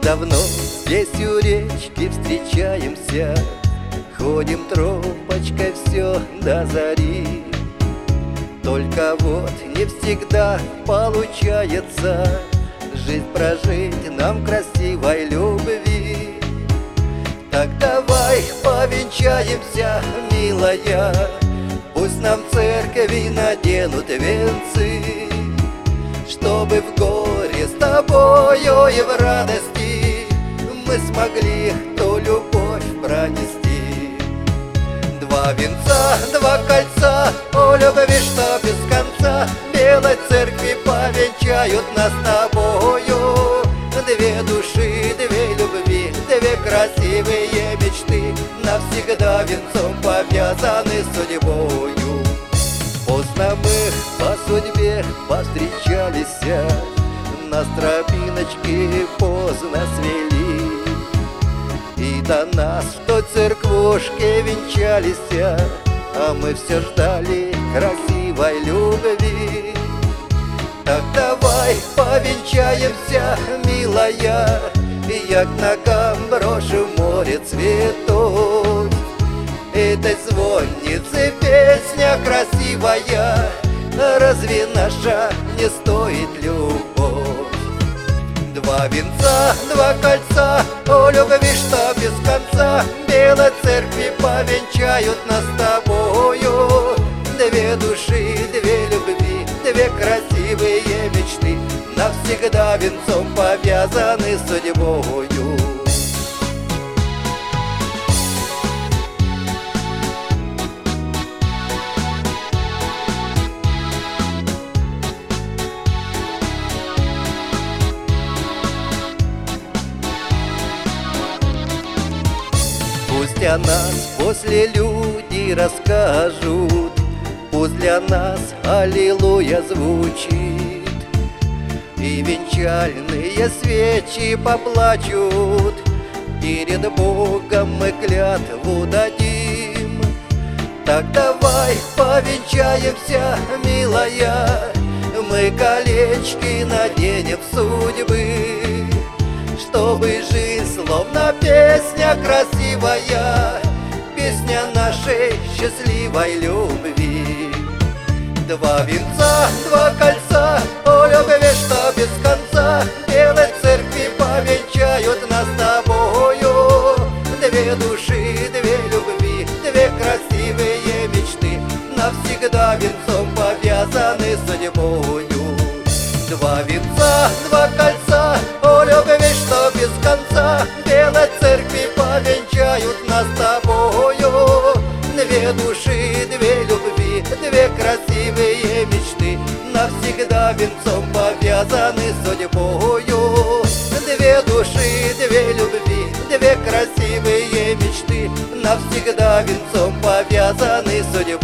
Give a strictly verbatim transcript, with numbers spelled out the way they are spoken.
давно здесь у речки встречаемся, ходим тропочкой все до зари. Только вот не всегда получается жизнь прожить нам красивой любви. Так давай повенчаемся, милая, пусть нам в церкви наденут венцы, чтобы в горе с тобою и в радости мы смогли ту любовь пронести. Два венца, два кольца, о любви, что без конца, белой церкви повенчают нас с тобою. Две души, две любви, две красивые мечты навсегда венцом повязаны судьбою. Поздно мы по судьбе повстречались, нас тропиночки поздно свели, и до нас в той церквушке венчались, а мы все ждали красивой любви. Так давай повенчаемся, милая, и я к ногам брошу море цветов. Этой звонницы песня красивая, разве наша не стоит любовь? Два венца, два кольца, о любви, что без конца, белой церкви повенчают нас с тобою. Две души, две любви, две красивые мечты навсегда венцом повязаны судьбою. Пусть о нас после люди расскажут, пусть для нас аллилуйя звучит, и венчальные свечи поплачут, перед Богом мы клятву дадим. Так давай повенчаемся, милая, мы колечки наденем судьбы, чтобы жизнь словно песня красивая, песня нашей счастливой любви. Два венца, два кольца, о любви, что без конца, белой церкви повенчают нас с тобою. Две души, две любви, две красивые мечты навсегда венцом повязаны судьбою. Два венца, два кольца, о любви, что без конца, белой церкви повенчают нас с тобою. Две души, две любви, две красивые мечты навсегда венцом повязаны судьбою. Две души, две любви, две красивые мечты навсегда венцом повязаны судьбою.